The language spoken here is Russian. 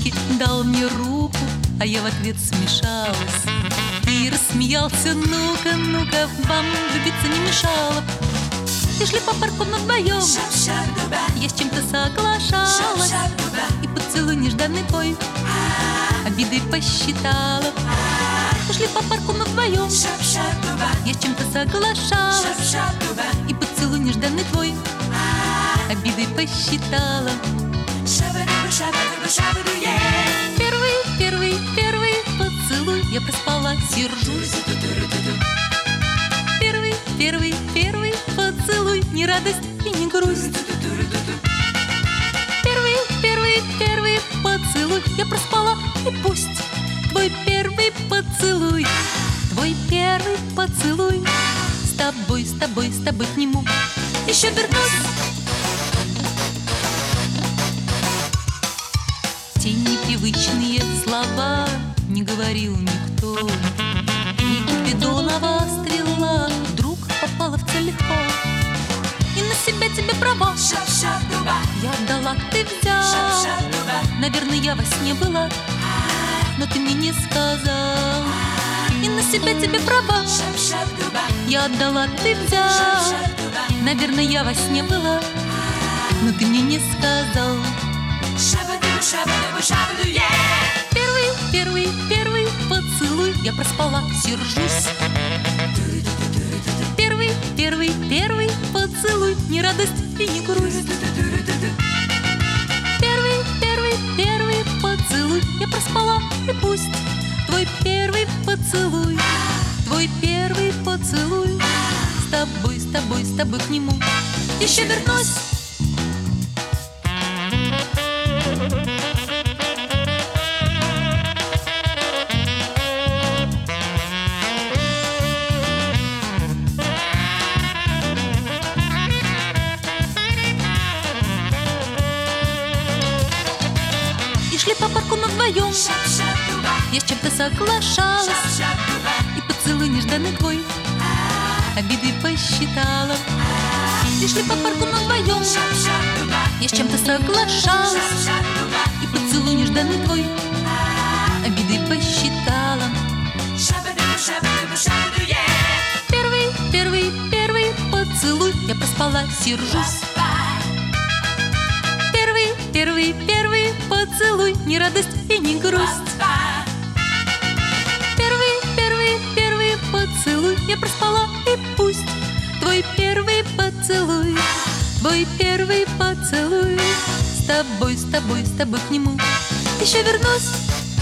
по-дружески дал мне руку, а я в ответ смешалась и рассмеялся. Ну-ка, ну-ка, вам влюбиться не мешало. И шли по парку вдвоем, я с чем-то соглашалась, и поцелуй нежданный твой обидой посчитала. И шли по парку вдвоем, я с чем-то соглашалась, и поцелуй нежданный твой обидой посчитала. Первый поцелуй, я проспала, сержусь. Первый поцелуй, не радость и не грусть. Первый поцелуй, я проспала, и пусть твой первый поцелуй с тобой к нему еще вернусь. Те непривычные слова не говорил никто, и Купидонова стрела вдруг попала в цель легко. И на себя тебе права я отдала, ты взял. Наверное, я во сне была, но ты мне не сказал. И на себя тебе права я отдала, ты взял. Наверное, я во сне была, но ты мне не сказал. Первый поцелуй, я проспала, сержусь. Первый поцелуй, не радость и не грусть. Первый поцелуй, я проспала, и пусть твой первый поцелуй с тобой к нему еще вернусь. И шли по парку вдвоем, я с чем-то соглашалась, и поцелуй нежданный твой обидой посчитала. И шли по парку вдвоем, я с чем-то соглашалась, и поцелуй нежданный твой обидой посчитала. Первый поцелуй, я проспала, сержусь. Первый поцелуй, не радость и не грусть. Первый поцелуй, я проспала, и пусть твой первый поцелуй с тобой к нему еще вернусь.